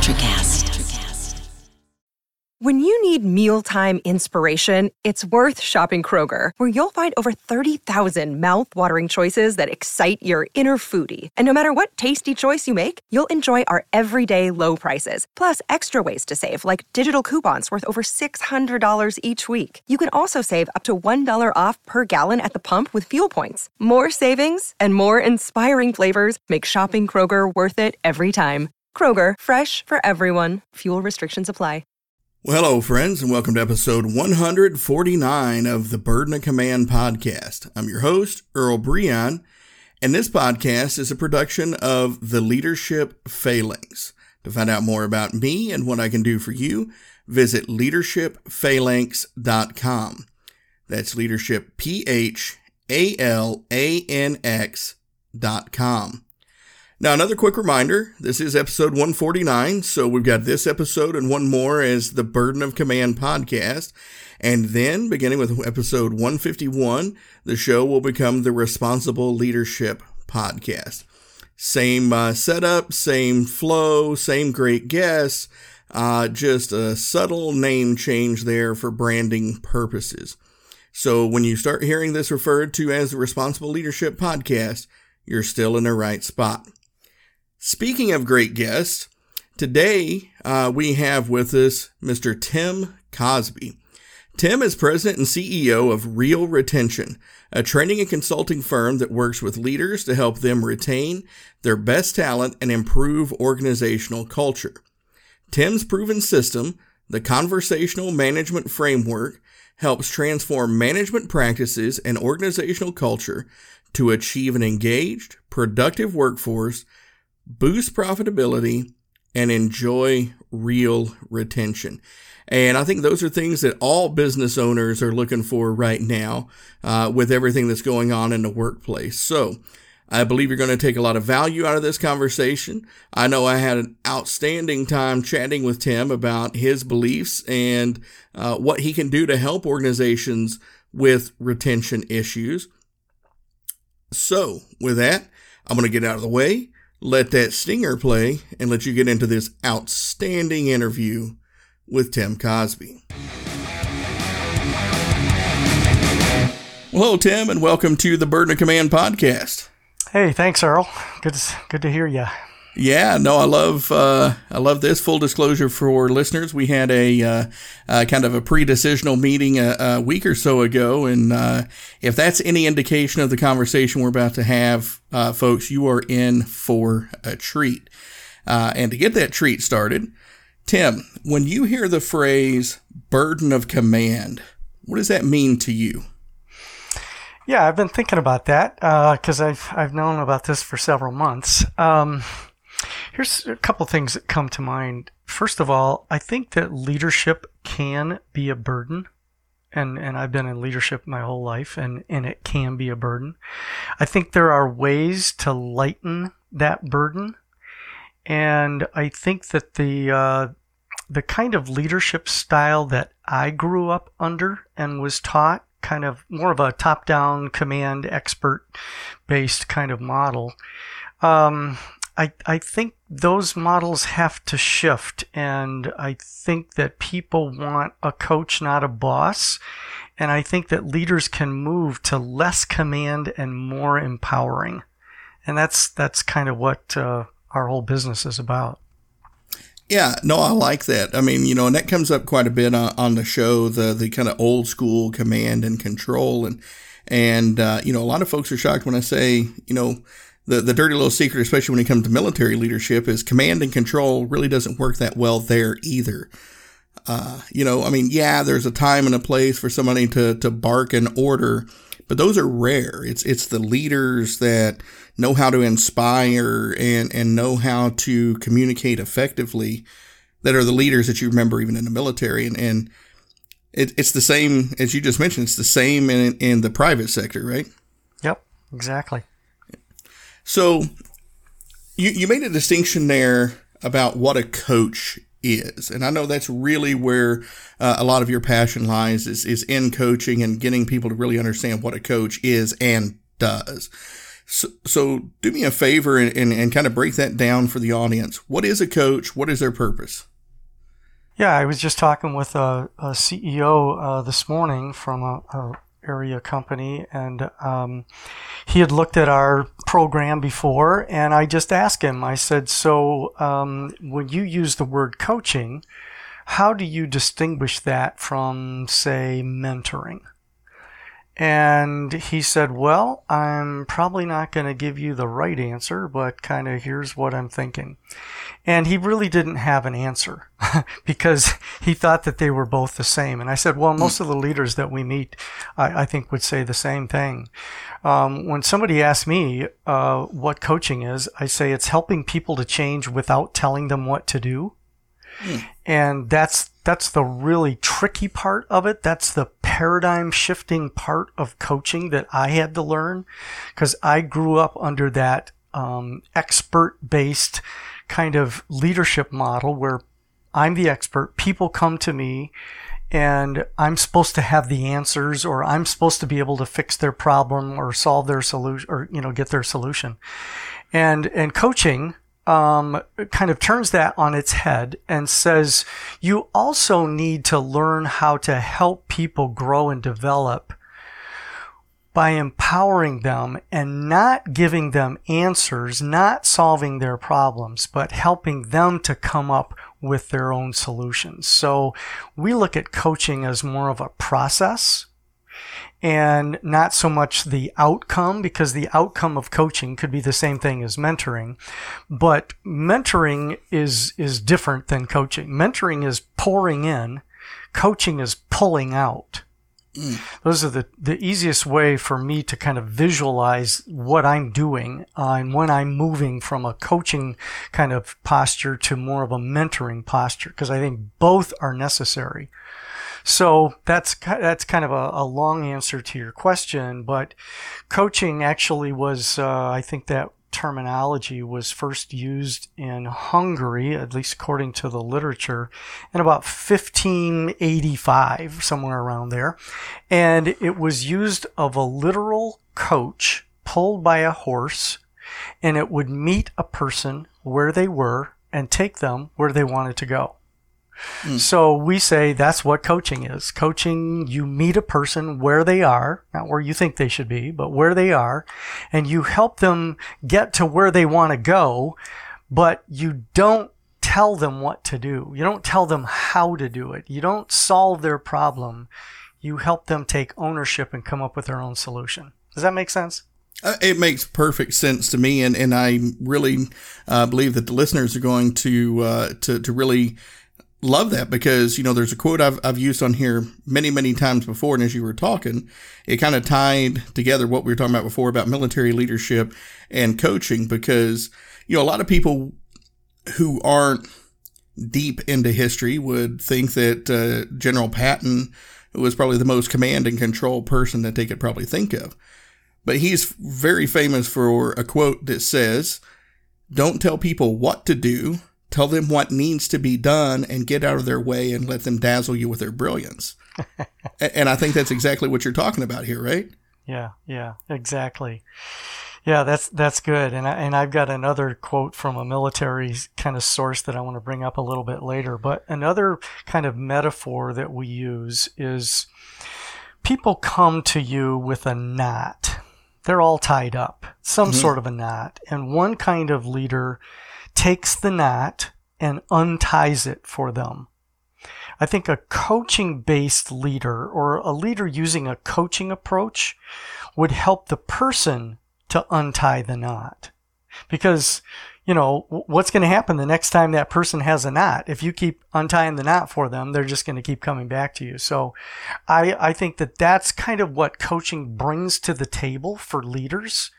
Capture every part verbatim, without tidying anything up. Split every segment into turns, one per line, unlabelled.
Electricast.
When you need mealtime inspiration, it's worth shopping Kroger, where you'll find over thirty thousand mouth-watering choices that excite your inner foodie. And no matter what tasty choice you make, you'll enjoy our everyday low prices, plus extra ways to save, like digital coupons worth over six hundred dollars each week. You can also save up to one dollar off per gallon at the pump with fuel points. More savings and more inspiring flavors make shopping Kroger worth it every time. Kroger, fresh for everyone. Fuel restrictions apply.
Well, hello, friends, and welcome to episode one forty-nine of the Burden of Command podcast. I'm your host, Earl Breon, and this podcast is a production of The Leadership Phalanx. To find out more about me and what I can do for you, visit leadership phalanx dot com. That's leadership, P H A L A N X dot com. Now, another quick reminder, this is episode one forty-nine, so we've got this episode and one more as the Burden of Command podcast, and then, beginning with episode one fifty-one, the show will become the Responsible Leadership podcast. Same uh, setup, same flow, same great guests, uh, just a subtle name change there for branding purposes. So when you start hearing this referred to as the Responsible Leadership podcast, you're still in the right spot. Speaking of great guests, today uh, we have with us Mister Tim Cosby. Tim is president and C E O of Real Retention, a training and consulting firm that works with leaders to help them retain their best talent and improve organizational culture. Tim's proven system, the Conversational Management Framework, helps transform management practices and organizational culture to achieve an engaged, productive workforce, boost profitability, and enjoy real retention. And I think those are things that all business owners are looking for right now uh, with everything that's going on in the workplace. So I believe you're going to take a lot of value out of this conversation. I know I had an outstanding time chatting with Tim about his beliefs and uh, what he can do to help organizations with retention issues. So with that, I'm going to get out of the way, let that stinger play, and let you get into this outstanding interview with Tim Cosby. Well, hello, Tim, and welcome to the Burden of Command podcast.
Hey, thanks, Earl. Good to, good to hear you.
Yeah, no, I love uh, I love this. Full disclosure for listeners, we had a uh, uh, kind of a pre-decisional meeting a, a week or so ago, and uh, if that's any indication of the conversation we're about to have, uh, folks, you are in for a treat. Uh, and to get that treat started, Tim, when you hear the phrase burden of command, what does that mean to you?
Yeah, I've been thinking about that because uh, I've I've known about this for several months. Um, Here's a couple things that come to mind. First of all, I think that leadership can be a burden. And, and I've been in leadership my whole life, and, and it can be a burden. I think there are ways to lighten that burden. And I think that the uh, the kind of leadership style that I grew up under and was taught, kind of more of a top-down command expert-based kind of model, um, I, I think those models have to shift, and I think that people want a coach, not a boss, and I think that leaders can move to less command and more empowering, and that's that's kind of what uh, our whole business is about.
Yeah, no, I like that. I mean, you know, and that comes up quite a bit on, on the show, the the kind of old school command and control, and and uh, you know, a lot of folks are shocked when I say, you know, The the dirty little secret, especially when it comes to military leadership, is command and control really doesn't work that well there either. Uh, you know, I mean, yeah, there's a time and a place for somebody to, to bark an order, but those are rare. It's it's the leaders that know how to inspire and, and know how to communicate effectively that are the leaders that you remember even in the military. And, and it, it's the same, as you just mentioned, it's the same in, in the private sector, right?
Yep, exactly.
So you, you made a distinction there about what a coach is. And I know that's really where uh, a lot of your passion lies is, is in coaching and getting people to really understand what a coach is and does. So, so do me a favor and, and, and kind of break that down for the audience. What is a coach? What is their purpose?
Yeah, I was just talking with a, a C E O uh, this morning from a, a area company, and um, he had looked at our program before, and I just asked him, I said, so um, when you use the word coaching, how do you distinguish that from, say, mentoring? And he said, well, I'm probably not going to give you the right answer, but kind of here's what I'm thinking. And he really didn't have an answer because he thought that they were both the same. And I said, well, most of the leaders that we meet, I, I think would say the same thing. Um, when somebody asks me uh, what coaching is, I say it's helping people to change without telling them what to do. Mm. And that's that's the really tricky part of it. That's the paradigm shifting part of coaching that I had to learn, because I grew up under that um, expert-based kind of leadership model where I'm the expert. People come to me and I'm supposed to have the answers, or I'm supposed to be able to fix their problem or solve their solution, or, you know, get their solution. And, and coaching Um, kind of turns that on its head and says you also need to learn how to help people grow and develop by empowering them and not giving them answers, not solving their problems, but helping them to come up with their own solutions. So we look at coaching as more of a process and not so much the outcome, because the outcome of coaching could be the same thing as mentoring. But mentoring is is different than coaching. Mentoring is pouring in. Coaching is pulling out. Mm. Those are the, the easiest way for me to kind of visualize what I'm doing uh, and when I'm moving from a coaching kind of posture to more of a mentoring posture, because I think both are necessary. So that's that's kind of a, a long answer to your question, but coaching actually was, uh, I think that terminology was first used in Hungary, at least according to the literature, in about fifteen eighty-five, somewhere around there. And it was used of a literal coach pulled by a horse, and it would meet a person where they were and take them where they wanted to go. Mm. So we say that's what coaching is. Coaching, you meet a person where they are, not where you think they should be, but where they are, and you help them get to where they want to go, but you don't tell them what to do. You don't tell them how to do it. You don't solve their problem. You help them take ownership and come up with their own solution. Does that make sense?
Uh, it makes perfect sense to me, and, and I really uh, believe that the listeners are going to uh, to to really love that, because, you know, there's a quote I've I've used on here many, many times before. And as you were talking, it kind of tied together what we were talking about before about military leadership and coaching, because, you know, a lot of people who aren't deep into history would think that uh, General Patton was probably the most command and control person that they could probably think of. But he's very famous for a quote that says, "Don't tell people what to do. Tell them what needs to be done and get out of their way and let them dazzle you with their brilliance." And I think that's exactly what you're talking about here, right?
Yeah, yeah, exactly. Yeah, that's that's good. And I, and I've got another quote from a military kind of source that I want to bring up a little bit later. But another kind of metaphor that we use is people come to you with a knot. They're all tied up, some mm-hmm. sort of a knot. And one kind of leader takes the knot and unties it for them. I think a coaching-based leader, or a leader using a coaching approach, would help the person to untie the knot. Because, you know, what's going to happen the next time that person has a knot? If you keep untying the knot for them, they're just going to keep coming back to you. So I, I think that that's kind of what coaching brings to the table for leaders.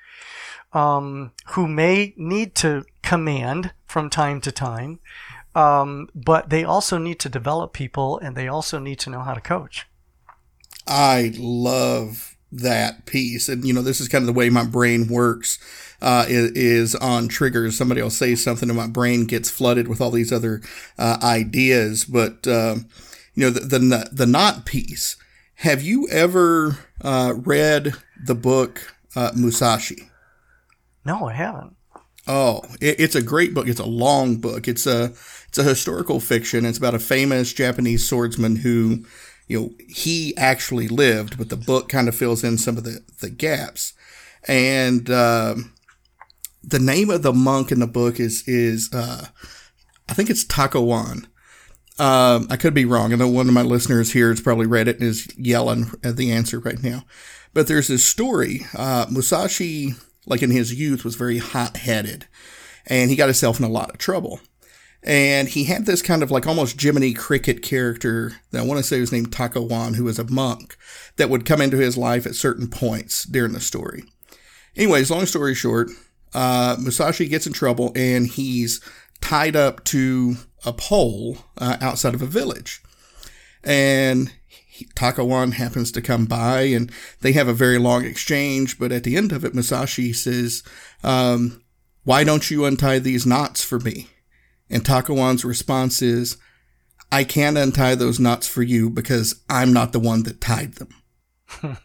Um, who may need to command from time to time, um, but they also need to develop people, and they also need to know how to coach.
I love that piece. And, you know, this is kind of the way my brain works, uh, is, is on triggers. Somebody will say something and my brain gets flooded with all these other uh, ideas. But, uh, you know, the, the, the knot piece. Have you ever uh, read the book uh, Musashi?
No, I haven't.
Oh, it, it's a great book. It's a long book. It's a it's a historical fiction. It's about a famous Japanese swordsman who, you know, he actually lived, but the book kind of fills in some of the, the gaps. And uh, the name of the monk in the book is, is uh, I think it's Takawan. Um, I could be wrong. I know one of my listeners here has probably read it and is yelling at the answer right now. But there's this story. Uh, Musashi, like in his youth, was very hot-headed. And he got himself in a lot of trouble. And he had this kind of like almost Jiminy Cricket character that I want to say was named Takawan, who was a monk that would come into his life at certain points during the story. Anyways, long story short, uh, Musashi gets in trouble and he's tied up to a pole uh, outside of a village. And he, Takawan happens to come by and they have a very long exchange. But at the end of it, Musashi says, um, why don't you untie these knots for me? And Takawan's response is, I can't untie those knots for you because I'm not the one that tied them.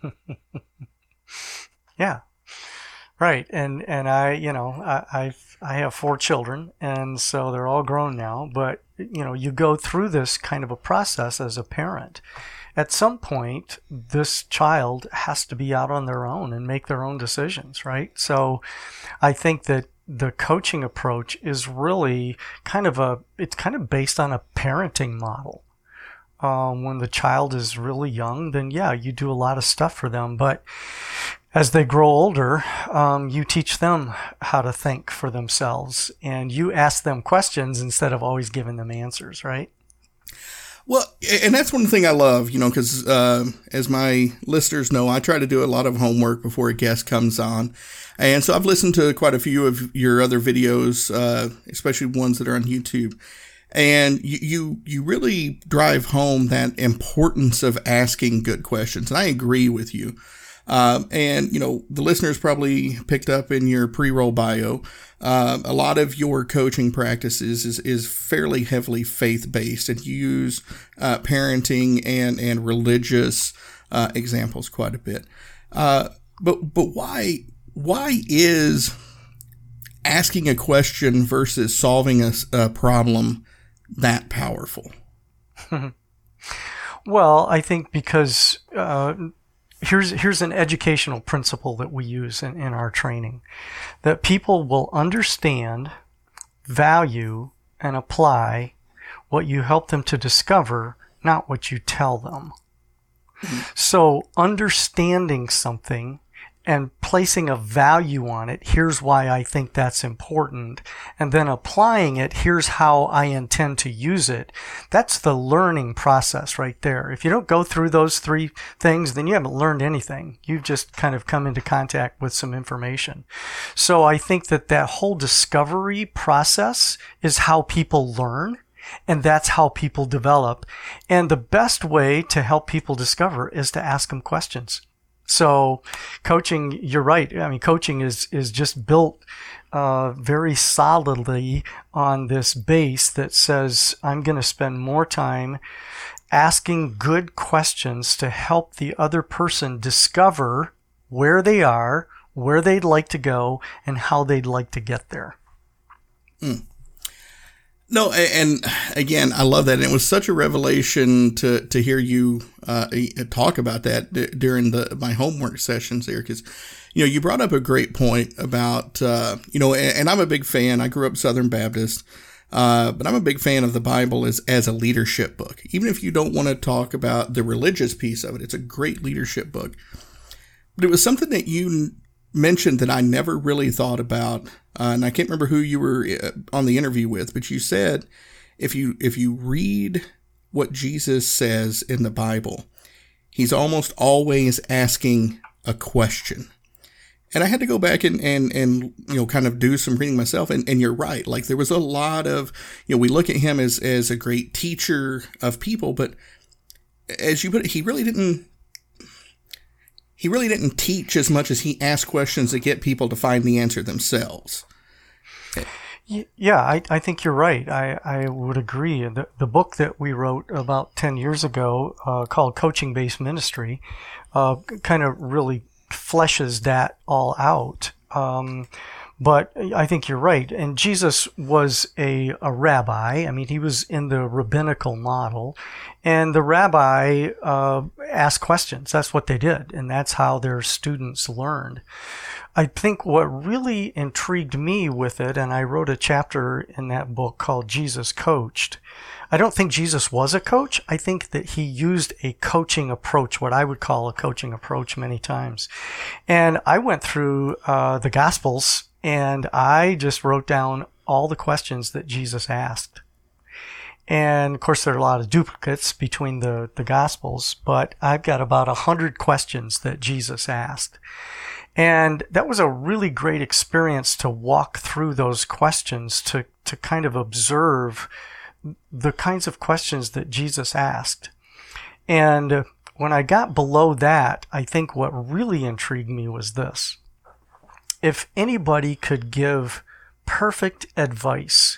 Yeah. Right. And, and I, you know, I, I've, I have four children, and so they're all grown now, but, you know, you go through this kind of a process as a parent. At some point, this child has to be out on their own and make their own decisions, right? So I think that the coaching approach is really kind of a, it's kind of based on a parenting model. Um, when the child is really young, then yeah, you do a lot of stuff for them. But as they grow older, um, you teach them how to think for themselves, and you ask them questions instead of always giving them answers, right?
Well, and that's one thing I love, you know, because uh, as my listeners know, I try to do a lot of homework before a guest comes on. And so I've listened to quite a few of your other videos, uh, especially ones that are on YouTube. And you, you, you really drive home that importance of asking good questions. And I agree with you. Um, and, you know, the listeners probably picked up in your pre-roll bio, uh, a lot of your coaching practices is, is fairly heavily faith-based, and you use uh, parenting and, and religious uh, examples quite a bit. Uh, but but why why is asking a question versus solving a, a problem that powerful?
Well, I think because uh, here's here's an educational principle that we use in, in our training, that people will understand, value, and apply what you help them to discover, not what you tell them. So understanding something and placing a value on it, here's why I think that's important, and then applying it, here's how I intend to use it. That's the learning process right there. If you don't go through those three things, then you haven't learned anything. You've just kind of come into contact with some information. So I think that that whole discovery process is how people learn, and that's how people develop. And the best way to help people discover is to ask them questions. So coaching, you're right. I mean, coaching is, is just built uh, very solidly on this base that says, I'm going to spend more time asking good questions to help the other person discover where they are, where they'd like to go, and how they'd like to get there.
Mm. No, and again, I love that. And it was such a revelation to, to hear you uh, talk about that d- during the my homework sessions there, because, you know, you brought up a great point about, uh, you know, and, and I'm a big fan. I grew up Southern Baptist, uh, but I'm a big fan of the Bible as, as a leadership book. Even if you don't want to talk about the religious piece of it, it's a great leadership book. But it was something that you mentioned that I never really thought about. Uh, and I can't remember who you were on the interview with, but you said if you if you read what Jesus says in the Bible, he's almost always asking a question. And I had to go back and, and, and you know, kind of do some reading myself. And, and you're right. Like, there was a lot of, you know, we look at him as, as a great teacher of people, but as you put it, he really didn't He really didn't teach as much as he asked questions to get people to find the answer themselves.
Yeah, I, I think you're right. I, I would agree. The, the book that we wrote about ten years ago uh, called Coaching-Based Ministry uh, kind of really fleshes that all out. Um, But I think you're right. And Jesus was a, a rabbi. I mean, he was in the rabbinical model. And the rabbi uh, asked questions. That's what they did. And that's how their students learned. I think what really intrigued me with it, and I wrote a chapter in that book called Jesus Coached. I don't think Jesus was a coach. I think that he used a coaching approach, what I would call a coaching approach many times. And I went through uh, the Gospels, and I just wrote down all the questions that Jesus asked. And of course, there are a lot of duplicates between the, the Gospels, but I've got about a hundred questions that Jesus asked. And that was a really great experience to walk through those questions, to, to kind of observe the kinds of questions that Jesus asked. And when I got below that, I think what really intrigued me was this. If anybody could give perfect advice,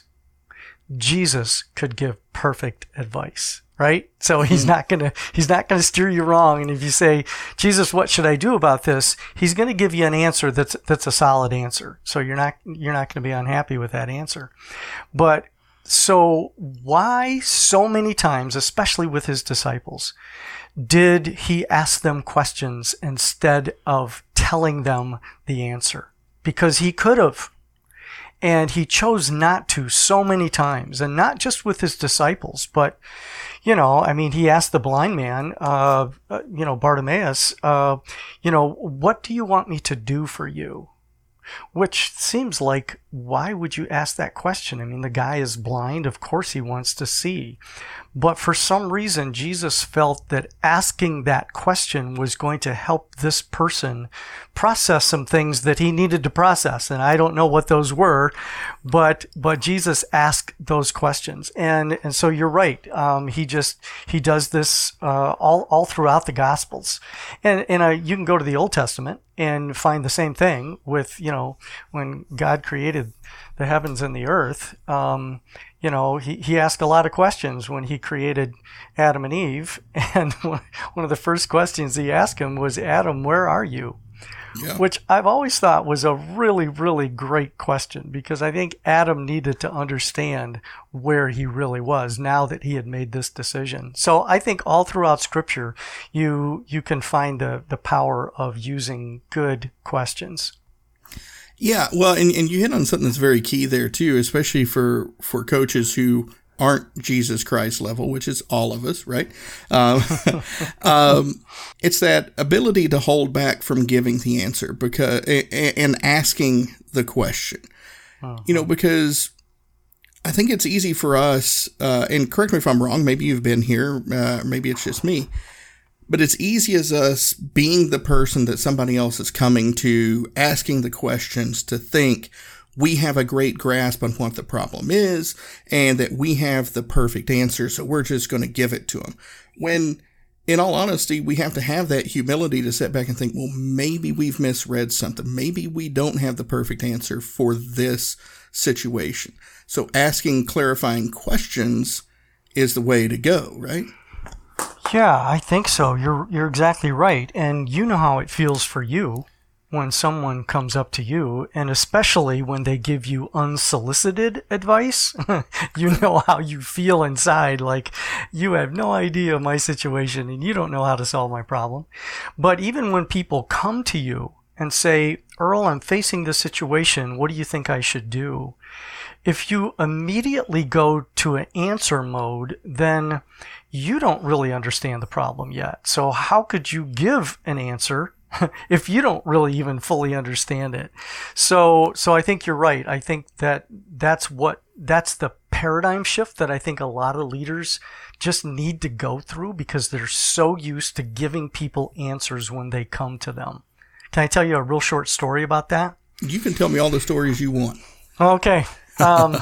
Jesus could give perfect advice, right? So he's mm-hmm. not going to, he's not going to steer you wrong. And if you say, Jesus, what should I do about this? He's going to give you an answer that's, that's a solid answer. So you're not, you're not going to be unhappy with that answer. But so why so many times, especially with his disciples, did he ask them questions instead of telling them the answer? Because he could have. And he chose not to so many times, and not just with his disciples, but, you know, I mean, he asked the blind man, uh, you know, Bartimaeus, uh, you know, what do you want me to do for you? Which seems like, why would you ask that question? I mean, the guy is blind. Of course he wants to see. But for some reason, Jesus felt that asking that question was going to help this person process some things that he needed to process. And I don't know what those were, but, but Jesus asked those questions. And, and so you're right. Um, he just, he does this, uh, all, all throughout the Gospels. And, and, uh, you can go to the Old Testament and find the same thing with, you know, when God created the heavens and the earth. Um, you know, he, he asked a lot of questions when he created Adam and Eve. And one of the first questions he asked him was, Adam, where are you? Yeah. Which I've always thought was a really, really great question, because I think Adam needed to understand where he really was now that he had made this decision. So I think all throughout Scripture, you you can find the, the power of using good questions.
Yeah, well, and, and you hit on something that's very key there, too, especially for, for coaches who aren't Jesus Christ level, which is all of us, right? Um, um, it's that ability to hold back from giving the answer because and asking the question. Uh-huh. You know, because I think it's easy for us, uh, and correct me if I'm wrong, maybe you've been here, uh, maybe it's just me, but it's easy as us being the person that somebody else is coming to, asking the questions, to think we have a great grasp on what the problem is and that we have the perfect answer, so we're just going to give it to them. When, in all honesty, we have to have that humility to sit back and think, well, maybe we've misread something. Maybe we don't have the perfect answer for this situation. So asking clarifying questions is the way to go, right?
Yeah, I think so. You're you're exactly right. And you know how it feels for you when someone comes up to you, and especially when they give you unsolicited advice. You know how you feel inside, like you have no idea my situation and you don't know how to solve my problem. But even when people come to you and say, Earl, I'm facing this situation, what do you think I should do? If you immediately go to an answer mode, then you don't really understand the problem yet. So how could you give an answer if you don't really even fully understand it? So, so I think you're right. I think that that's what, that's the paradigm shift that I think a lot of leaders just need to go through, because they're so used to giving people answers when they come to them. Can I tell you a real short story about that?
You can tell me all the stories you want.
Okay. Um,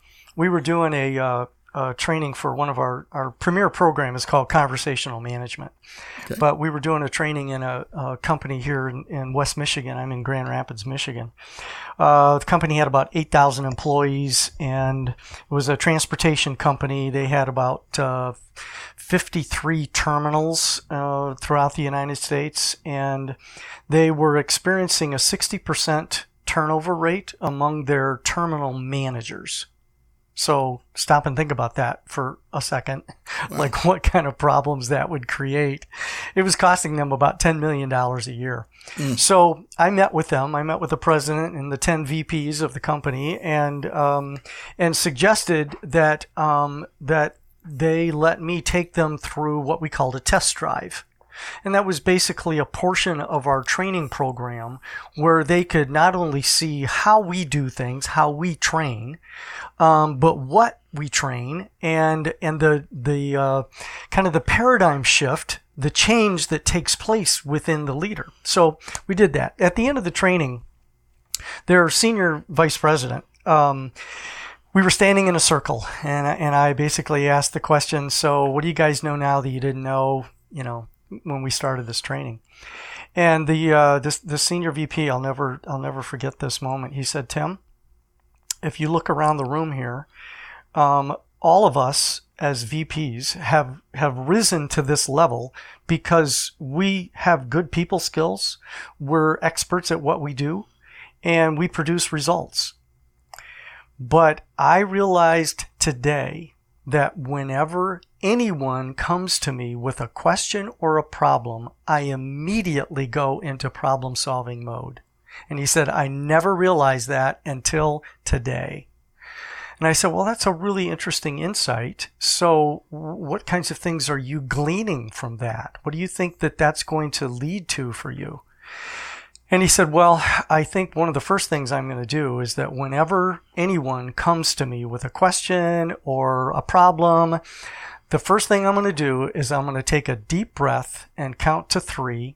we were doing a, uh, Uh, training for one of our, our premier program is called Conversational Management. Okay. But we were doing a training in a, a company here in, in West Michigan. I'm in Grand Rapids, Michigan. Uh, the company had about eight thousand employees, and it was a transportation company. They had about uh, fifty-three terminals uh, throughout the United States, and they were experiencing a sixty percent turnover rate among their terminal managers. So stop and think about that for a second, wow. Like what kind of problems that would create. It was costing them about ten million dollars a year. Mm. So I met with them. I met with the president and the ten V Ps of the company, and um, and suggested that um, that they let me take them through what we called a test drive. And that was basically a portion of our training program where they could not only see how we do things, how we train, um, but what we train, and and the the uh, kind of the paradigm shift, the change that takes place within the leader. So we did that. At the end of the training, their senior vice president, um, we were standing in a circle, and and I basically asked the question, so what do you guys know now that you didn't know, you know, when we started this training? And the uh, this the senior V P, I'll never I'll never forget this moment. He said, Tim, if you look around the room here, um, all of us as V Ps have have risen to this level because we have good people skills, we're experts at what we do, and we produce results. But I realized today that whenever anyone comes to me with a question or a problem, I immediately go into problem-solving mode. And he said, I never realized that until today. And I said, well, that's a really interesting insight. So what kinds of things are you gleaning from that? What do you think that that's going to lead to for you? And he said, well, I think one of the first things I'm going to do is that whenever anyone comes to me with a question or a problem, the first thing I'm going to do is I'm going to take a deep breath and count to three.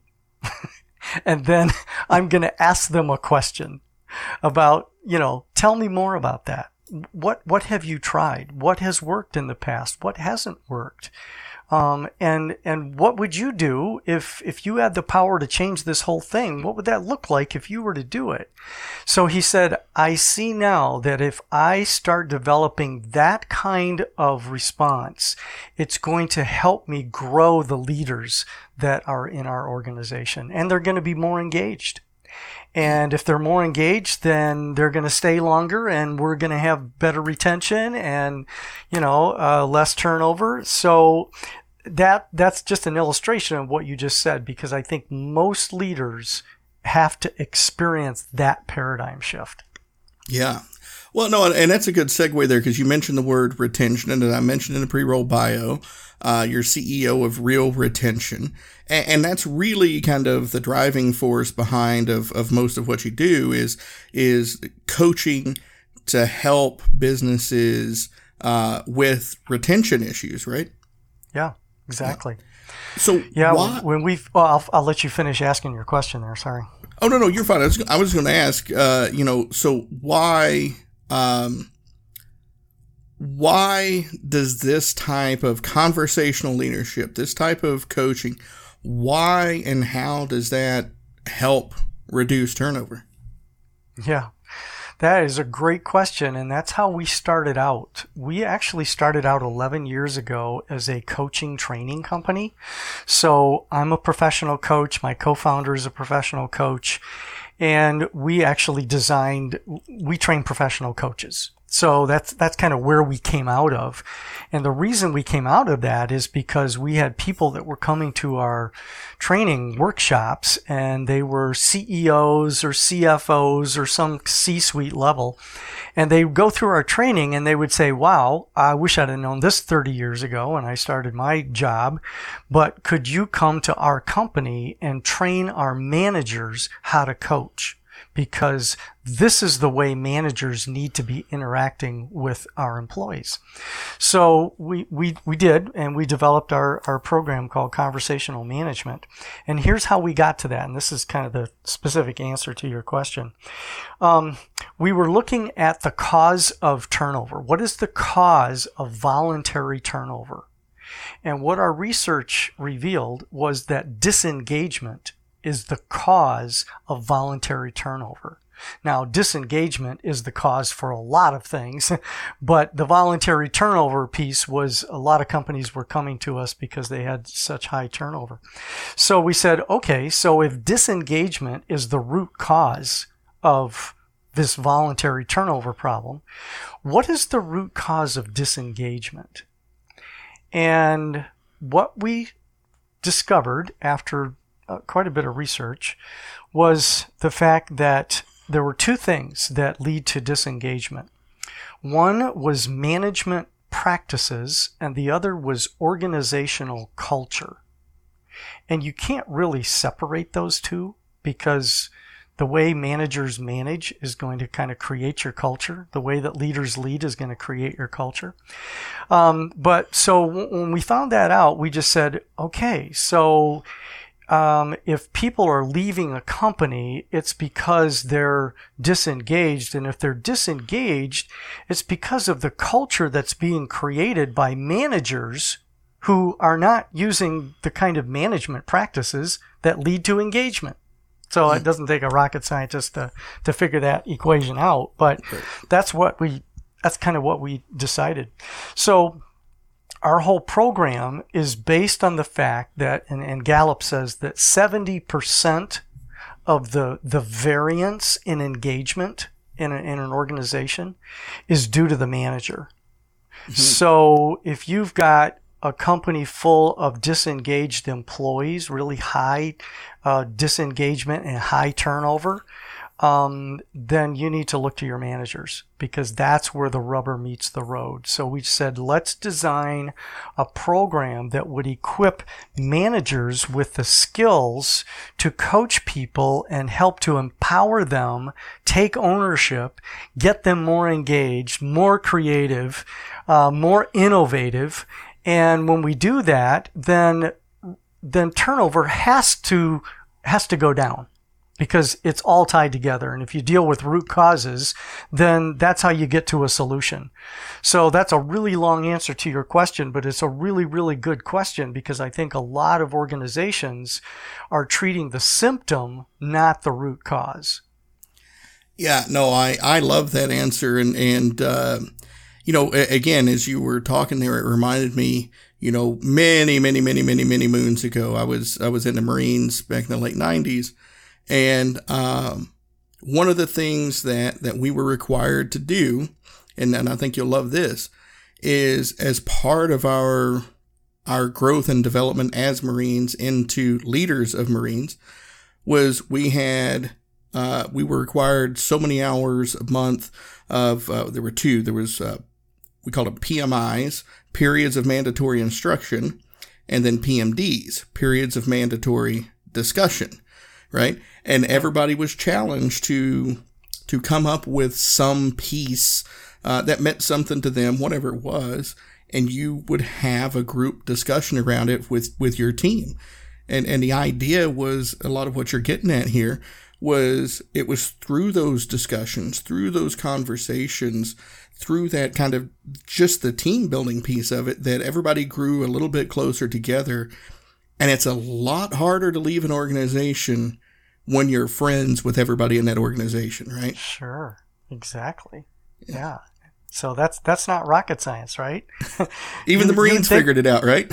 And then I'm going to ask them a question about, you know, tell me more about that. What, what have you tried? What has worked in the past? What hasn't worked? Um, and, and what would you do if, if you had the power to change this whole thing? What would that look like if you were to do it? So he said, I see now that if I start developing that kind of response, it's going to help me grow the leaders that are in our organization, and they're going to be more engaged. And if they're more engaged, then they're going to stay longer, and we're going to have better retention and, you know, uh, less turnover. So that that's just an illustration of what you just said, because I think most leaders have to experience that paradigm shift.
Yeah. Well, no, and that's a good segue there, because you mentioned the word retention, and I mentioned in the pre-roll bio, uh, you're C E O of Real Retention. And, and that's really kind of the driving force behind of, of most of what you do is, is coaching to help businesses uh, with retention issues, right?
Yeah, exactly.
Yeah. So
yeah,
why-
when we've, well, I'll, I'll let you finish asking your question there. Sorry.
Oh, no, no, you're fine. I was, I was going to ask, uh, you know, so why, um, why does this type of conversational leadership, this type of coaching, why and how does that help reduce turnover?
Yeah, that is a great question. And that's how we started out. We actually started out eleven years ago as a coaching training company. So I'm a professional coach. My co-founder is a professional coach. And we actually designed, we train professional coaches. So that's that's kind of where we came out of. And the reason we came out of that is because we had people that were coming to our training workshops, and they were C E Os or C F Os or some C-suite level. And they would go through our training and they would say, wow, I wish I'd have known this thirty years ago when I started my job, but could you come to our company and train our managers how to coach? Because this is the way managers need to be interacting with our employees. So we, we, we did, and we developed our, our program called Conversational Management. And here's how we got to that. And this is kind of the specific answer to your question. Um, we were looking at the cause of turnover. What is the cause of voluntary turnover? And what our research revealed was that disengagement is the cause of voluntary turnover. Now, disengagement is the cause for a lot of things, but the voluntary turnover piece was a lot of companies were coming to us because they had such high turnover. So we said, okay, so if disengagement is the root cause of this voluntary turnover problem, what is the root cause of disengagement? And what we discovered after uh, quite a bit of research was the fact that there were two things that lead to disengagement. One was management practices, and the other was organizational culture. And you can't really separate those two, because the way managers manage is going to kind of create your culture. The way that leaders lead is going to create your culture. Um, but so when we found that out, we just said, okay, so um, if people are leaving a company, it's because they're disengaged. And if they're disengaged, it's because of the culture that's being created by managers who are not using the kind of management practices that lead to engagement. So it doesn't take a rocket scientist to, to figure that equation out, but that's what we, that's kind of what we decided. So our whole program is based on the fact that, and, and Gallup says that seventy percent of the, the variance in engagement in, a, in an organization is due to the manager. Mm-hmm. So if you've got a company full of disengaged employees, really high uh, disengagement and high turnover, um, then you need to look to your managers, because that's where the rubber meets the road. So we said, let's design a program that would equip managers with the skills to coach people and help to empower them, take ownership, get them more engaged, more creative, uh, more innovative. And when we do that, then then turnover has to has to go down, because it's all tied together. And if you deal with root causes, then that's how you get to a solution. So that's a really long answer to your question, but it's a really, really good question, because I think a lot of organizations are treating the symptom, not the root cause.
Yeah, no, I, I love that answer. And, and, uh, you know, again, as you were talking there, it reminded me, you know, many, many, many, many, many moons ago, I was, I was in the Marines back in the late nineties. And, um, one of the things that, that we were required to do, and, and I think you'll love this, is as part of our, our growth and development as Marines into leaders of Marines, was we had, uh, we were required so many hours a month of, uh, there were two, there was, uh, we called them P M Is, periods of mandatory instruction, and then P M Ds, periods of mandatory discussion, right? And everybody was challenged to to come up with some piece uh, that meant something to them, whatever it was, and you would have a group discussion around it with, with your team. And and the idea was, a lot of what you're getting at here, was it was through those discussions, through those conversations, through that kind of just the team building piece of it, that everybody grew a little bit closer together. And it's a lot harder to leave an organization when you're friends with everybody in that organization, right?
Sure. Exactly. Yeah. yeah. So that's that's not rocket science, right?
Even you, the Marines think, figured it out, right?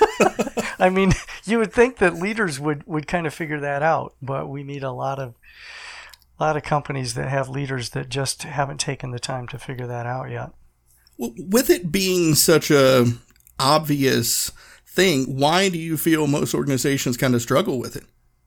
I mean, you would think that leaders would, would kind of figure that out, but we meet a lot of a lot of companies that have leaders that just haven't taken the time to figure that out yet.
Well, with it being such a obvious thing, why do you feel most organizations kind of struggle with it?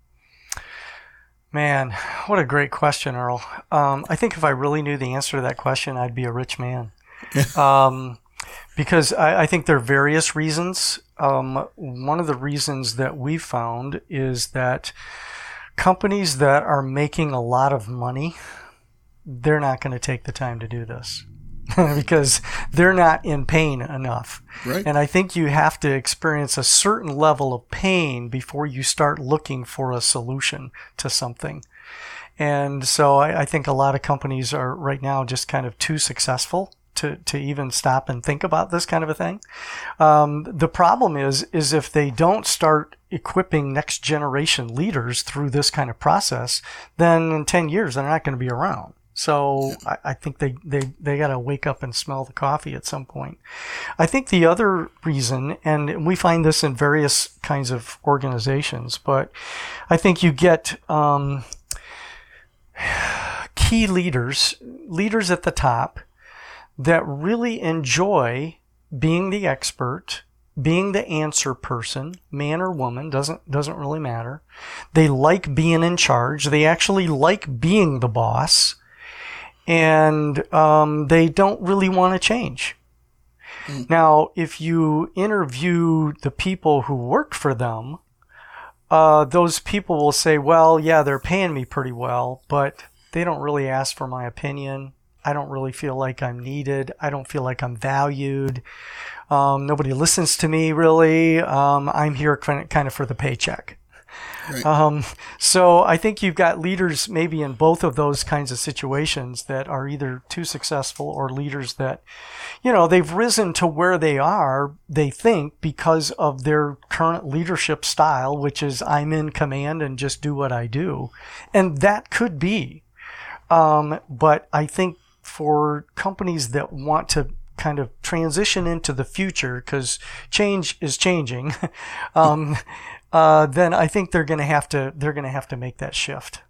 Man, what a great question, Earl. Um, I think if I really knew the answer to that question, I'd be a rich man. um, because I, I think there are various reasons. Um, one of the reasons that we've found is that companies that are making a lot of money, they're not going to take the time to do this. Because they're not in pain enough.
Right.
And I think you have to experience a certain level of pain before you start looking for a solution to something. And so I, I think a lot of companies are right now just kind of too successful to, to even stop and think about this kind of a thing. Um, the problem is, is if they don't start equipping next generation leaders through this kind of process, then in ten years, they're not going to be around. So I, I think they, they, they got to wake up and smell the coffee at some point. I think the other reason, and we find this in various kinds of organizations, but I think you get um, key leaders, leaders at the top that really enjoy being the expert, being the answer person, man or woman, doesn't doesn't really matter. They like being in charge. They actually like being the boss, and um, they don't really want to change. Mm. Now, if you interview the people who work for them, uh, those people will say, well, yeah, they're paying me pretty well, but they don't really ask for my opinion. I don't really feel like I'm needed. I don't feel like I'm valued. Um, nobody listens to me, really. Um, I'm here kind of for the paycheck. Right. Um, so I think you've got leaders maybe in both of those kinds of situations that are either too successful or leaders that, you know, they've risen to where they are, they think, because of their current leadership style, which is I'm in command and just do what I do. And that could be. Um, but I think for companies that want to kind of transition into the future, because change is changing, um, uh, then I think they're going to have to they're going to have to make that shift.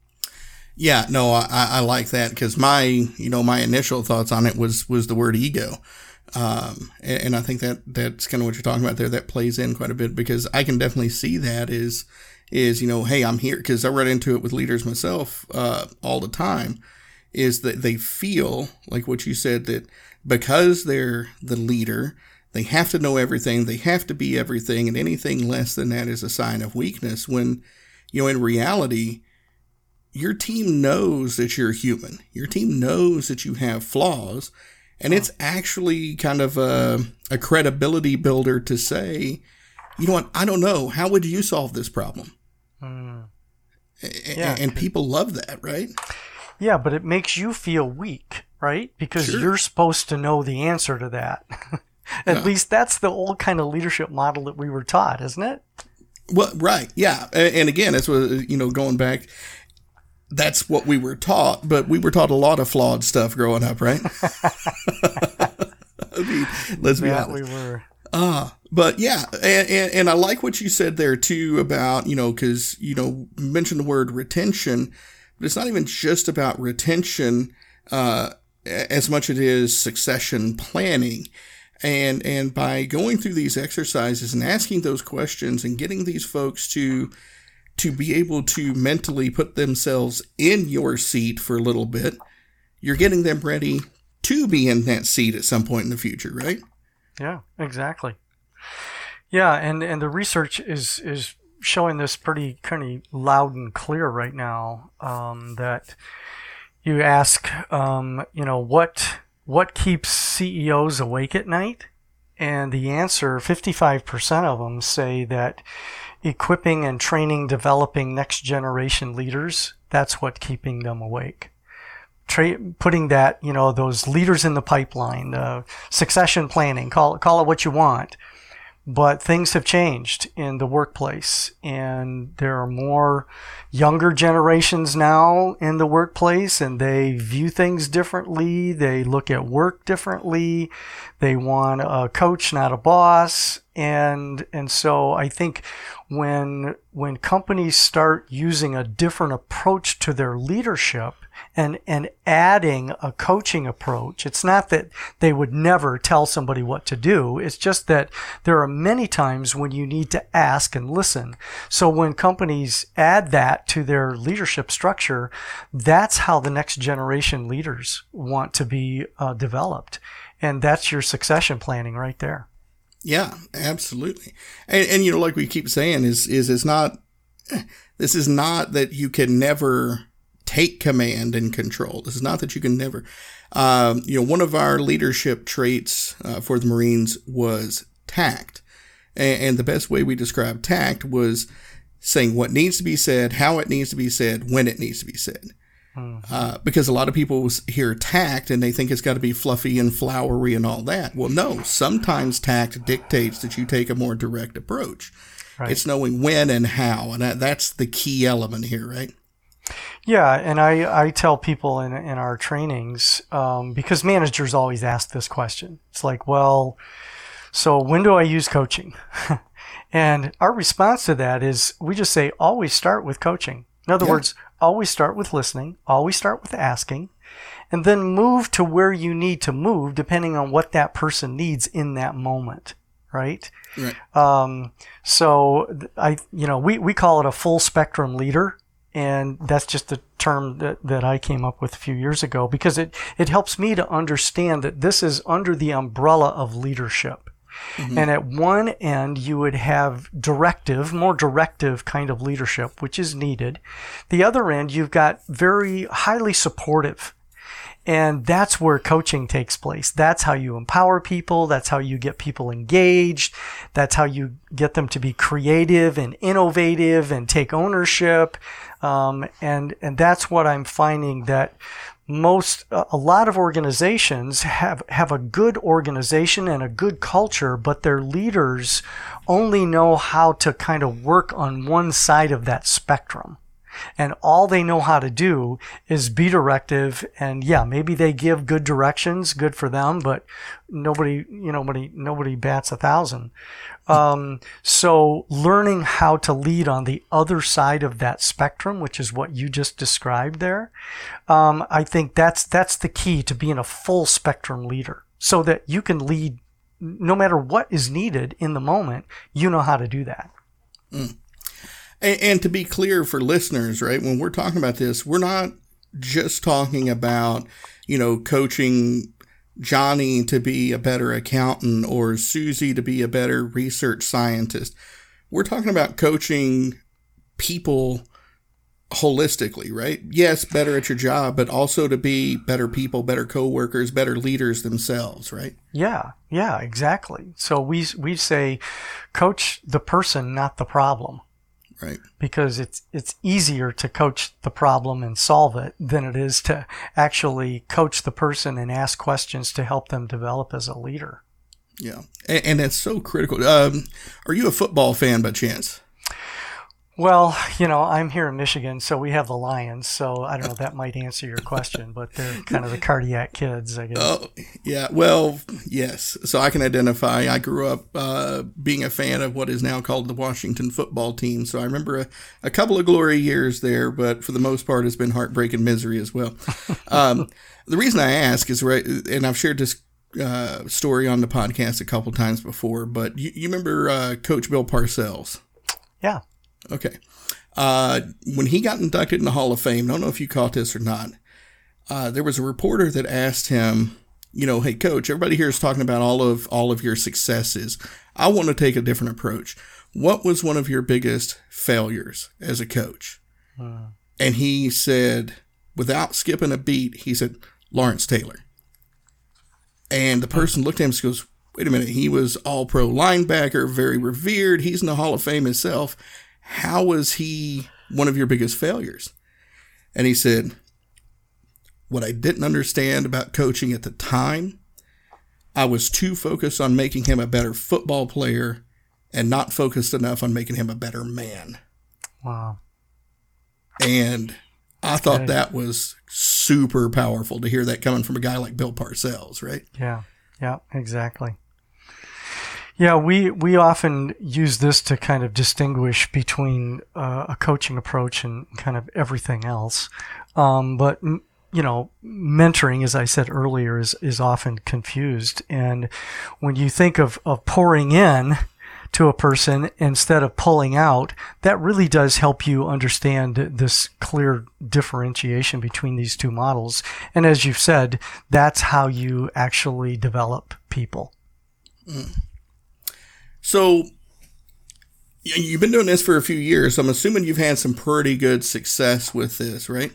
Yeah, no, I, I like that, because my you know my initial thoughts on it was was the word ego, um, and, and I think that that's kind of what you're talking about there. That plays in quite a bit, because I can definitely see that is is you know hey, I'm here, because I run into it with leaders myself uh, all the time. Is that they feel like what you said, that because they're the leader, they have to know everything, they have to be everything, and anything less than that is a sign of weakness. When, you know, in reality, your team knows that you're human. Your team knows that you have flaws, and it's actually kind of a, a credibility builder to say, you know what, I don't know, how would you solve this problem? Mm. Yeah. And people love that, right?
Yeah, but it makes you feel weak, right? Because sure. You're supposed to know the answer to that. At yeah. least that's the old kind of leadership model that we were taught, isn't it?
Well, right, yeah. And again, that's what, you know, going back, that's what we were taught, but we were taught a lot of flawed stuff growing up, right? I mean, let's be
that
honest.
we were.
Uh, but yeah, and, and, and I like what you said there too about, you know, because, you know, you mentioned the word retention. But it's not even just about retention uh, as much as it is succession planning. And and by going through these exercises and asking those questions and getting these folks to to be able to mentally put themselves in your seat for a little bit, you're getting them ready to be in that seat at some point in the future, right?
Yeah, exactly. Yeah, and, and the research is is showing this pretty kind of loud and clear right now, um, that you ask, um, you know, what what keeps C E Os awake at night? And the answer, fifty-five percent of them say that equipping and training, developing next generation leaders, that's what keeping them awake. Tra- putting that, you know, those leaders in the pipeline, uh, succession planning, call it, call it what you want. But things have changed in the workplace, and there are more younger generations now in the workplace, and they view things differently. They look at work differently. They want a coach, not a boss. And and so I think when when companies start using a different approach to their leadership and and adding a coaching approach, it's not that they would never tell somebody what to do. It's just that there are many times when you need to ask and listen. So when companies add that to their leadership structure, that's how the next generation leaders want to be uh, developed. And that's your succession planning right there.
Yeah, absolutely. And, and, you know, like we keep saying is, is it's not, this is not that you can never take command and control. This is not that you can never, um, you know, one of our leadership traits uh, for the Marines was tact. And, and the best way we described tact was saying what needs to be said, how it needs to be said, when it needs to be said. Mm-hmm. Uh, because a lot of people hear tact and they think it's got to be fluffy and flowery and all that. Well, no, sometimes tact dictates that you take a more direct approach. Right. It's knowing when and how, and that, that's the key element here, right?
Yeah, and I, I tell people in in our trainings, um, because managers always ask this question. It's like, well, so when do I use coaching? And our response to that is we just say, always start with coaching. In other
Yeah.
words, always start with listening, always start with asking, and then move to where you need to move depending on what that person needs in that moment, right?
Right.
Um, so I, you know, we, we call it a full spectrum leader. And that's just a term that, that I came up with a few years ago because it, it helps me to understand that this is under the umbrella of leadership. Mm-hmm. And at one end, you would have directive, more directive kind of leadership, which is needed. The other end, you've got very highly supportive. And that's where coaching takes place. That's how you empower people. That's how you get people engaged. That's how you get them to be creative and innovative and take ownership. Um, and, and that's what I'm finding that most, a lot of organizations have, have a good organization and a good culture, but their leaders only know how to kind of work on one side of that spectrum. And all they know how to do is be directive. And yeah, maybe they give good directions, good for them, but nobody, you know, nobody, nobody bats a thousand. Um, so learning how to lead on the other side of that spectrum, which is what you just described there. Um, I think that's, that's the key to being a full spectrum leader so that you can lead no matter what is needed in the moment. You know how to do that.
Mm. And, and to be clear for listeners, right, when we're talking about this, we're not just talking about, you know, coaching Johnny to be a better accountant or Susie to be a better research scientist. We're talking about coaching people holistically, right? Yes, better at your job, but also to be better people, better coworkers, better leaders themselves, right?
Yeah, yeah, exactly. So we we say coach the person, not the problem.
Right.
Because it's it's easier to coach the problem and solve it than it is to actually coach the person and ask questions to help them develop as a leader.
Yeah, and, and that's so critical. Um, are you a football fan by chance?
Well, you know, I'm here in Michigan, so we have the Lions. So I don't know if that might answer your question, but they're kind of the cardiac kids, I guess.
Oh, yeah. Well, yes. So I can identify. I grew up uh, being a fan of what is now called the Washington football team. So I remember a, a couple of glory years there, but for the most part, it's been heartbreak and misery as well. Um, the reason I ask is, right, and I've shared this uh, story on the podcast a couple times before, but you, you remember uh, Coach Bill Parcells?
Yeah.
Okay. Uh, when he got inducted in the Hall of Fame, I don't know if you caught this or not, uh, there was a reporter that asked him, you know, hey, Coach, everybody here is talking about all of all of your successes. I want to take a different approach. What was one of your biggest failures as a coach? Hmm. And he said, without skipping a beat, he said, Lawrence Taylor. And the person looked at him and goes, wait a minute, he was all-pro linebacker, very revered. He's in the Hall of Fame himself. How was he one of your biggest failures? And he said, what I didn't understand about coaching at the time, I was too focused on making him a better football player and not focused enough on making him a better man.
Wow.
And I thought okay. that was super powerful to hear that coming from a guy like Bill Parcells, right?
Yeah, yeah, exactly. Yeah, we, we often use this to kind of distinguish between uh, a coaching approach and kind of everything else. Um, but, you know, mentoring, as I said earlier, is, is often confused. And when you think of, of pouring in to a person instead of pulling out, that really does help you understand this clear differentiation between these two models. And as you've said, that's how you actually develop people.
Mm. So you've been doing this for a few years. I'm assuming you've had some pretty good success with this, right?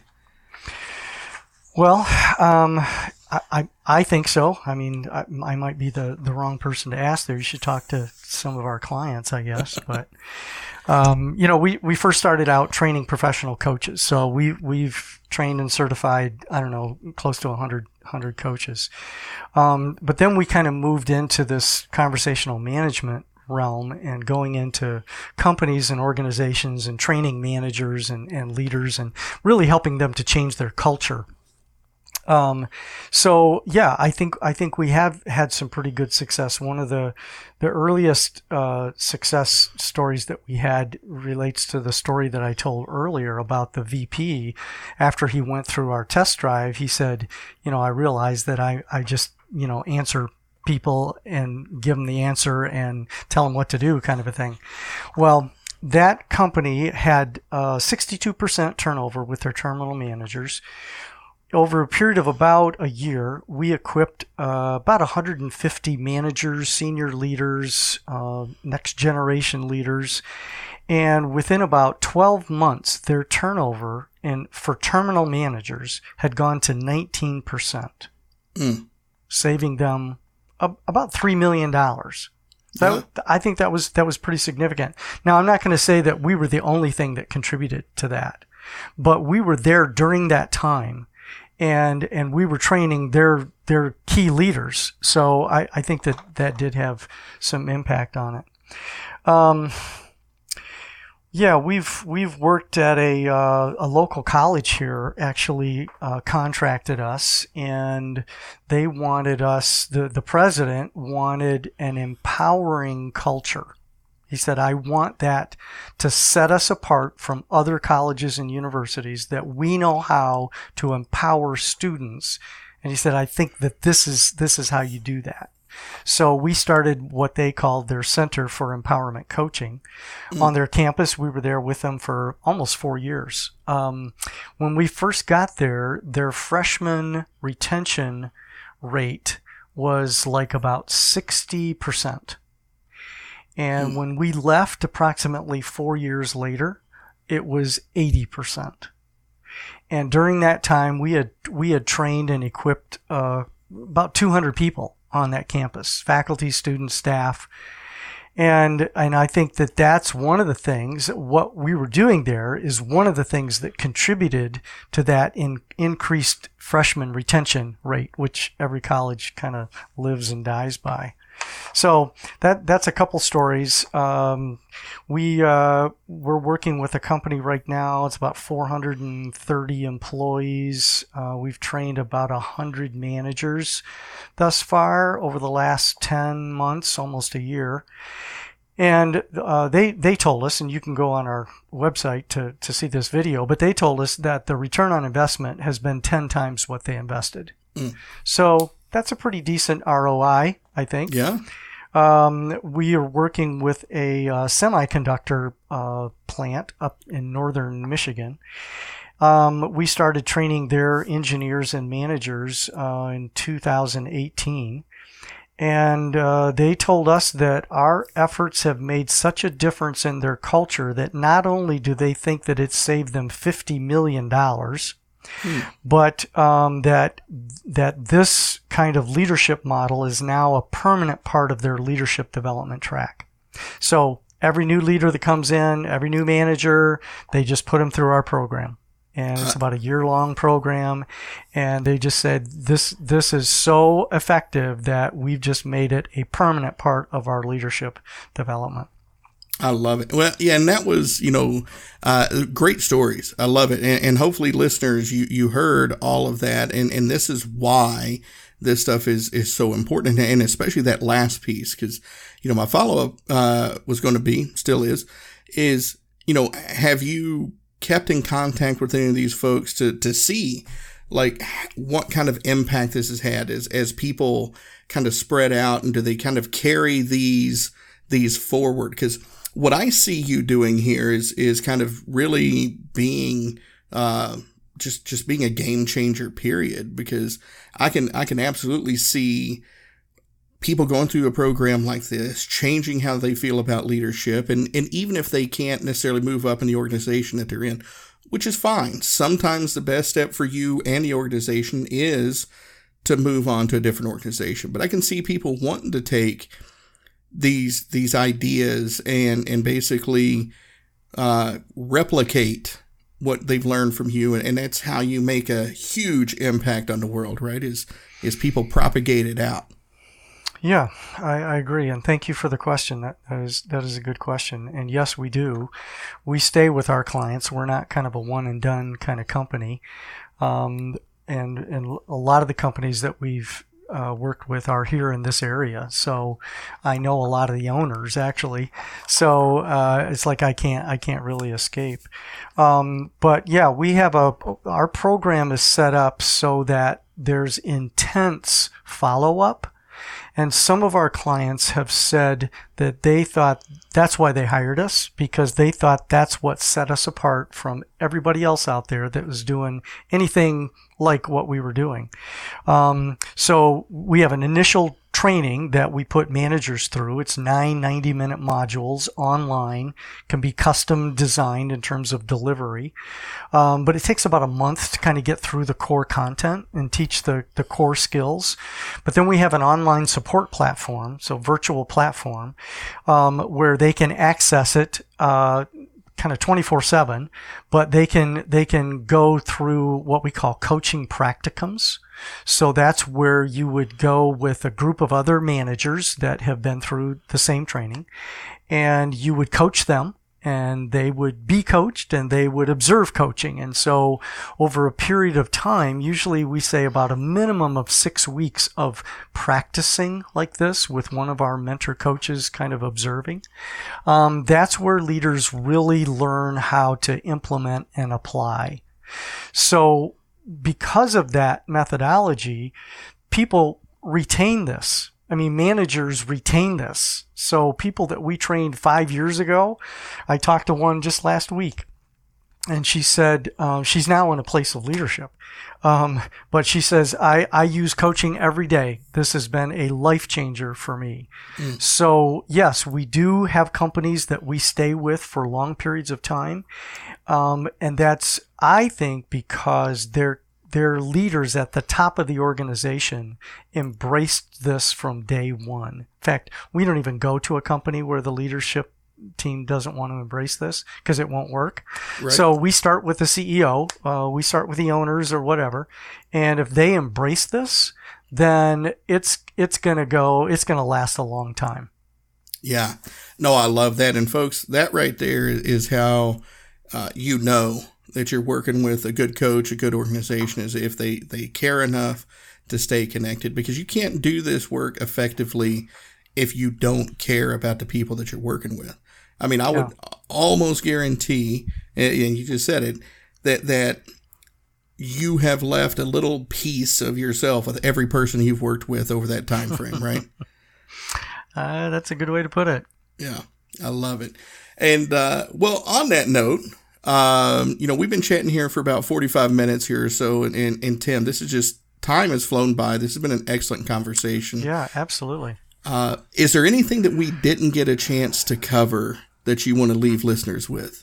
Well, um, I, I I think so. I mean, I, I might be the, the wrong person to ask there. You should talk to some of our clients, I guess. But, um, you know, we, we first started out training professional coaches. So we, we've trained and certified, I don't know, close to one hundred, one hundred coaches. Um, but then we kind of moved into this conversational management realm and going into companies and organizations and training managers and, and leaders and really helping them to change their culture. Um, so yeah, I think I think we have had some pretty good success. One of the the earliest uh, success stories that we had relates to the story that I told earlier about the V P. After he went through our test drive, he said, you know, I realized that I, I just, you know, answer people and give them the answer and tell them what to do, kind of a thing. Well, that company had uh, sixty-two percent turnover with their terminal managers. Over a period of about a year, we equipped uh, about one hundred fifty managers, senior leaders, uh, next generation leaders, and within about twelve months, their turnover in for terminal managers had gone to nineteen percent, mm. saving them a, about three million dollars. So yeah. that, I think that was that was pretty significant. Now, I'm not going to say that we were the only thing that contributed to that, but we were there during that time. And and we were training their their key leaders, so I, I think that that did have some impact on it. Um, yeah, we've we've worked at a uh, a local college here. Actually, uh, contracted us, and they wanted us. The the president wanted an empowering culture. He said, I want that to set us apart from other colleges and universities, that we know how to empower students. And he said, I think that this is this is how you do that. So we started what they called their Center for Empowerment Coaching mm. on their campus. We were there with them for almost four years. Um, when we first got there, their freshman retention rate was like about sixty percent. And when we left approximately four years later, it was eighty percent. And during that time, we had we had trained and equipped uh, about two hundred people on that campus, faculty, students, staff. And and I think that that's one of the things, what we were doing there is one of the things that contributed to that in, increased freshman retention rate, which every college kind of lives and dies by. So that that's a couple stories. Um, we uh, we're working with a company right now. It's about four hundred thirty employees. Uh, we've trained about one hundred managers thus far over the last ten months, almost a year. And uh, they they told us, and you can go on our website to to see this video, but they told us that the return on investment has been ten times what they invested. Mm. So that's a pretty decent R O I, I think.
Yeah.
Um, we are working with a uh, semiconductor uh, plant up in northern Michigan. Um, we started training their engineers and managers uh, in two thousand eighteen. And uh, they told us that our efforts have made such a difference in their culture that not only do they think that it's saved them fifty million dollars, Hmm. But um, that that this kind of leadership model is now a permanent part of their leadership development track. So every new leader that comes in, every new manager, they just put them through our program. And it's about a year-long program. And they just said, this this is so effective that we've just made it a permanent part of our leadership development.
I love it. Well, yeah, and that was, you know, uh, great stories. I love it. And, and hopefully listeners, you, you heard all of that. And, and this is why this stuff is, is so important. And especially that last piece, because, you know, my follow-up uh, was going to be, still is, is, you know, have you kept in contact with any of these folks to, to see, like, what kind of impact this has had as, as people kind of spread out, and do they kind of carry these, these forward? Because what I see you doing here is is kind of really being uh, just just being a game changer, period. Because I can I can absolutely see people going through a program like this, changing how they feel about leadership, and and even if they can't necessarily move up in the organization that they're in, which is fine. Sometimes the best step for you and the organization is to move on to a different organization. But I can see people wanting to take these these ideas and and basically uh, replicate what they've learned from you, and, and that's how you make a huge impact on the world, right? Is is people propagate it out?
Yeah, I, I agree, and thank you for the question. That, that is that is a good question, and yes, we do. We stay with our clients. We're not kind of a one and done kind of company. Um, and and a lot of the companies that we've uh, worked with are here in this area. So I know a lot of the owners actually. So uh, it's like I can't I can't really escape. Um, but yeah, we have a our program is set up so that there's intense follow-up. And some of our clients have said that they thought that's why they hired us, because they thought that's what set us apart from everybody else out there that was doing anything like what we were doing. Um, so we have an initial training that we put managers through. It's nine ninety-minute modules online, can be custom designed in terms of delivery. Um, but it takes about a month to kind of get through the core content and teach the, the core skills. But then we have an online support platform, so virtual platform, um, where they can access it uh, kind of twenty-four seven, but they can they can go through what we call coaching practicums. So that's where you would go with a group of other managers that have been through the same training, and you would coach them, and they would be coached, and they would observe coaching. And so over a period of time, usually we say about a minimum of six weeks of practicing like this with one of our mentor coaches kind of observing. Um, that's where leaders really learn how to implement and apply. So because of that methodology, people retain this. I mean, managers retain this. So people that we trained five years ago, I talked to one just last week, and she said uh, she's now in a place of leadership. Um, but she says, I, I use coaching every day. This has been a life changer for me. Mm. So yes, we do have companies that we stay with for long periods of time. Um, and that's, I think, because they're their leaders at the top of the organization embraced this from day one. In fact, we don't even go to a company where the leadership team doesn't want to embrace this because it won't work. Right. So we start with the C E O, uh, we start with the owners or whatever. And if they embrace this, then it's, it's going to go, it's going to last a long time.
Yeah. No, I love that. And folks, that right there is how uh, you know that you're working with a good coach, a good organization, is if they, they care enough to stay connected, because you can't do this work effectively if you don't care about the people that you're working with. I mean, I yeah. would almost guarantee, and you just said it, that, that you have left a little piece of yourself with every person you've worked with over that time frame, right?
Uh, that's a good way to put it.
Yeah, I love it. And, uh, well, on that note, Um, you know, we've been chatting here for about forty-five minutes here or so. And, and, and Tim, this is just, time has flown by. This has been an excellent conversation.
Yeah, absolutely.
Uh, is there anything that we didn't get a chance to cover that you want to leave listeners with?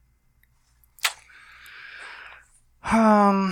Um,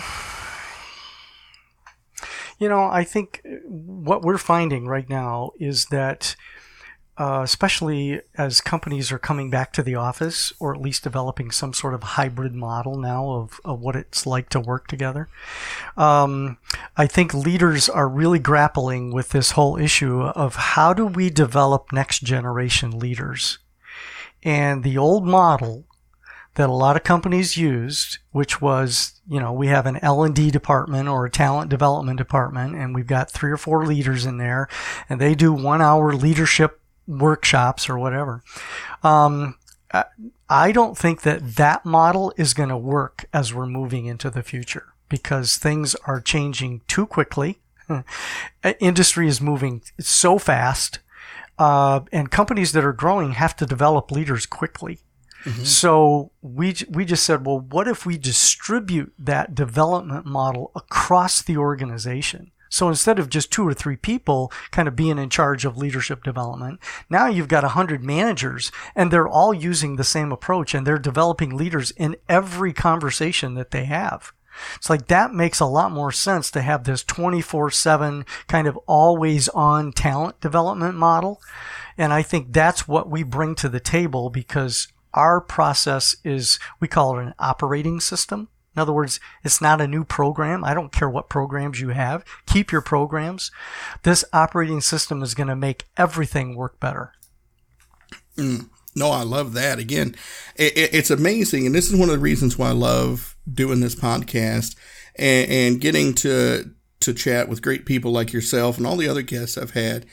you know, I think what we're finding right now is that Uh, especially as companies are coming back to the office, or at least developing some sort of hybrid model now of, of what it's like to work together. Um, I think leaders are really grappling with this whole issue of how do we develop next generation leaders? And the old model that a lot of companies used, which was, you know, we have an L and D department or a talent development department, and we've got three or four leaders in there, and they do one hour leadership workshops or whatever. Um, I don't think that that model is going to work as we're moving into the future, because things are changing too quickly. Industry is moving so fast, uh, and companies that are growing have to develop leaders quickly. Mm-hmm. So we we just said, well, what if we distribute that development model across the organization? So instead of just two or three people kind of being in charge of leadership development, now you've got one hundred managers, and they're all using the same approach, and they're developing leaders in every conversation that they have. It's like that makes a lot more sense to have this twenty-four seven kind of always on talent development model. And I think that's what we bring to the table, because our process is, we call it an operating system. In other words, it's not a new program. I don't care what programs you have. Keep your programs. This operating system is going to make everything work better.
Mm, no, I love that. Again, it, it, it's amazing. And this is one of the reasons why I love doing this podcast, and, and getting to to chat with great people like yourself and all the other guests I've had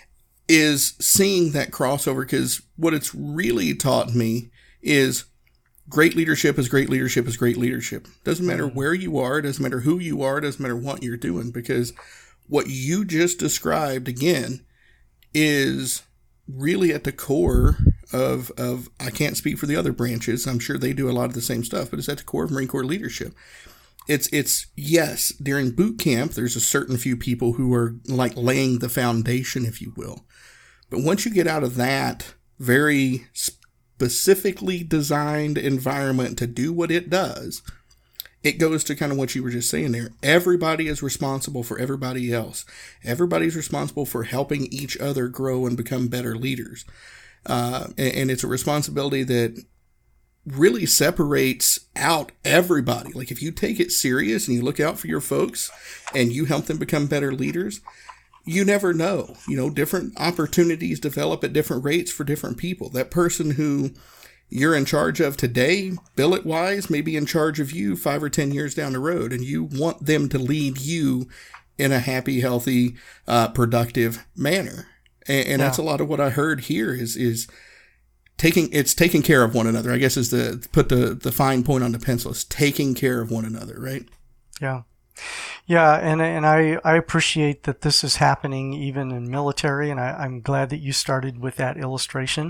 is seeing that crossover, because what it's really taught me is great leadership is great leadership is great leadership. Doesn't matter where you are. Doesn't matter who you are. Doesn't matter what you're doing, because what you just described again is really at the core of, of, I can't speak for the other branches. I'm sure they do a lot of the same stuff, but it's at the core of Marine Corps leadership. It's, it's, yes, during boot camp, there's a certain few people who are like laying the foundation, if you will. But once you get out of that very specifically designed environment to do what it does, it goes to kind of what you were just saying there. Everybody is responsible for everybody else. Everybody's responsible for helping each other grow and become better leaders. Uh, and, and it's a responsibility that really separates out everybody. Like if you take it serious and you look out for your folks and you help them become better leaders, you never know. You know, different opportunities develop at different rates for different people. That person who you're in charge of today, billet wise, may be in charge of you five or ten years down the road, and you want them to lead you in a happy, healthy, uh, productive manner. And, and yeah. that's a lot of what I heard here is, is taking, it's taking care of one another, I guess is the, put the, the fine point on the pencil. It's taking care of one another, right?
Yeah. Yeah, and and I, I appreciate that this is happening even in military, and I, I'm glad that you started with that illustration.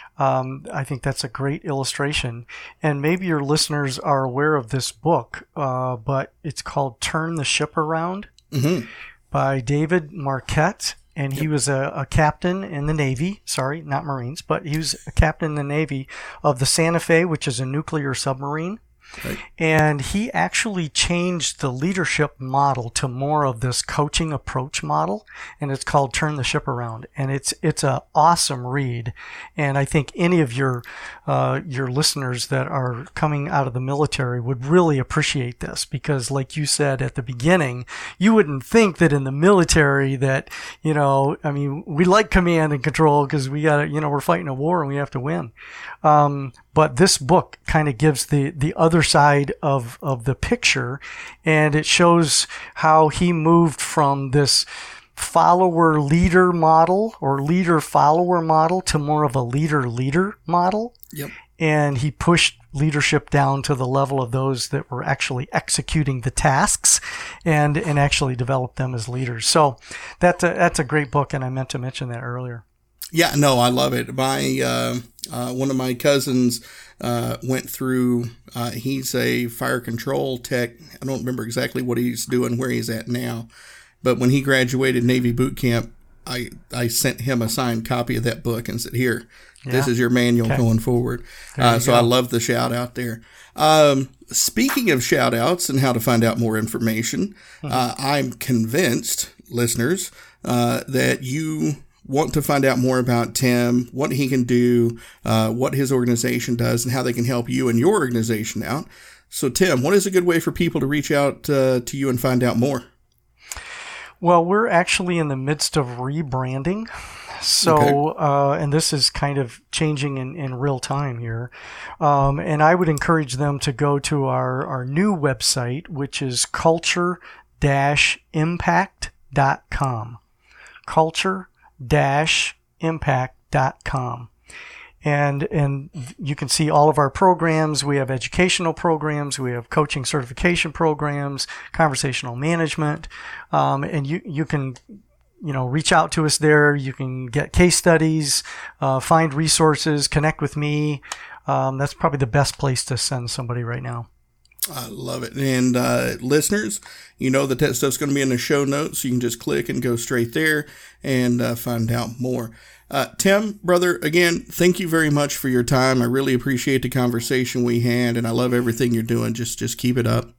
Um, I think that's a great illustration. And maybe your listeners are aware of this book, uh, but it's called Turn the Ship Around mm-hmm. by David Marquette. And he was a, a captain in the Navy, sorry, not Marines, but he was a captain in the Navy of the Santa Fe, which is a nuclear submarine. Right. And he actually changed the leadership model to more of this coaching approach model, and it's called Turn the Ship Around. And it's it's an awesome read. And I think any of your uh, your listeners that are coming out of the military would really appreciate this, because like you said at the beginning, you wouldn't think that in the military that, you know, I mean, we like command and control because we got to, you know, we're fighting a war and we have to win. Um, but this book kind of gives the, the other side of, of the picture, and it shows how he moved from this follower leader model or leader follower model to more of a leader leader model. Yep. And he pushed leadership down to the level of those that were actually executing the tasks and, and actually developed them as leaders. So that's a, that's a great book, and I meant to mention that earlier.
Yeah, no, I love it. My uh, uh, one of my cousins uh, went through. Uh, he's a fire control tech. I don't remember exactly what he's doing, where he's at now, but when he graduated Navy boot camp, I I sent him a signed copy of that book and said, "Here, yeah. this is your manual okay. going forward." Uh, so go. I love the shout out there. Um, speaking of shout outs and how to find out more information, mm-hmm. uh, I'm convinced, listeners, uh, that you want to find out more about Tim, what he can do, uh, what his organization does, and how they can help you and your organization out. So, Tim, what is a good way for people to reach out uh, to you and find out more?
Well, we're actually in the midst of rebranding. So, okay. uh, and this is kind of changing in, in real time here. Um, and I would encourage them to go to our, our new website, which is culture dash impact dot com. Culture dash impact dot com. And and you can see all of our programs. We have educational programs, we have coaching certification programs, conversational management, um, and you you can you know reach out to us there. You can get case studies, uh, find resources, connect with me. Um, that's probably the best place to send somebody right now.
I love it. And uh, listeners, you know that that stuff's going to be in the show notes, so you can just click and go straight there and uh, find out more. Uh, Tim, brother, again, thank you very much for your time. I really appreciate the conversation we had, and I love everything you're doing. Just just keep it up.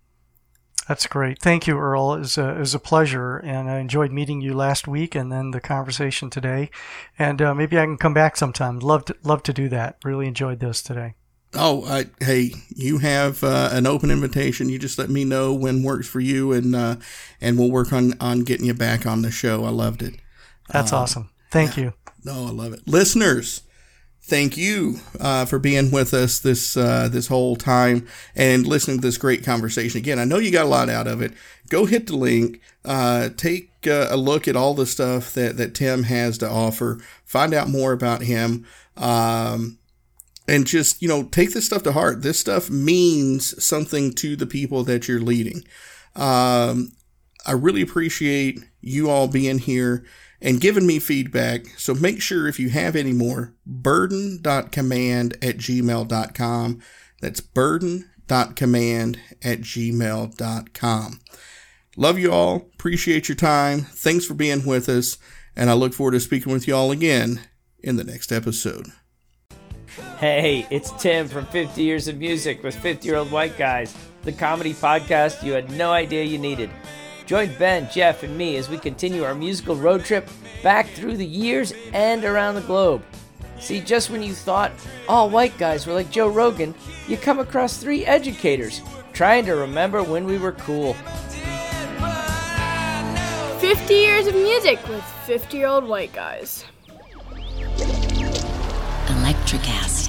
That's great. Thank you, Earl. It was a, it was a pleasure, and I enjoyed meeting you last week and then the conversation today. And uh, maybe I can come back sometime. Love to, love to do that. Really enjoyed this today.
Oh, I, hey, you have uh, an open invitation. You just let me know when works for you, and uh, and we'll work on, on getting you back on the show. I loved it.
That's uh, awesome. Thank yeah. you.
No, I love it. Listeners, thank you uh, for being with us this uh, this whole time and listening to this great conversation. Again, I know you got a lot out of it. Go hit the link. Uh, take uh, a look at all the stuff that, that Tim has to offer. Find out more about him. Um, and just, you know, take this stuff to heart. This stuff means something to the people that you're leading. Um, I really appreciate you all being here and giving me feedback. So make sure if you have any more, burden dot command at gmail dot com. That's burden dot command at gmail dot com. Love you all. Appreciate your time. Thanks for being with us. And I look forward to speaking with you all again in the next episode.
Hey, it's Tim from fifty Years of Music with fifty-Year-Old White Guys, the comedy podcast you had no idea you needed. Join Ben, Jeff, and me as we continue our musical road trip back through the years and around the globe. See, just when you thought all white guys were like Joe Rogan, you come across three educators trying to remember when we were cool.
fifty Years of Music with fifty-Year-Old White Guys.
Electricast.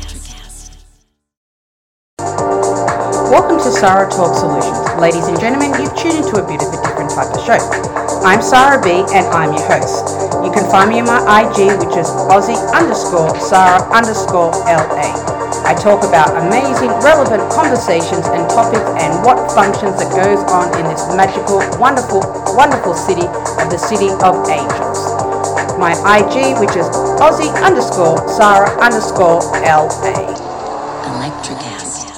Welcome to Sarah Talk Solutions. Ladies and gentlemen, you've tuned into a bit of a different type of show. I'm Sarah B and I'm your host. You can find me on my I G, which is Aussie underscore Sarah underscore L A. I talk about amazing, relevant conversations and topics and what functions that goes on in this magical, wonderful, wonderful city of the City of Angels. My I G, which is Aussie underscore Sarah underscore L A.
Electricast.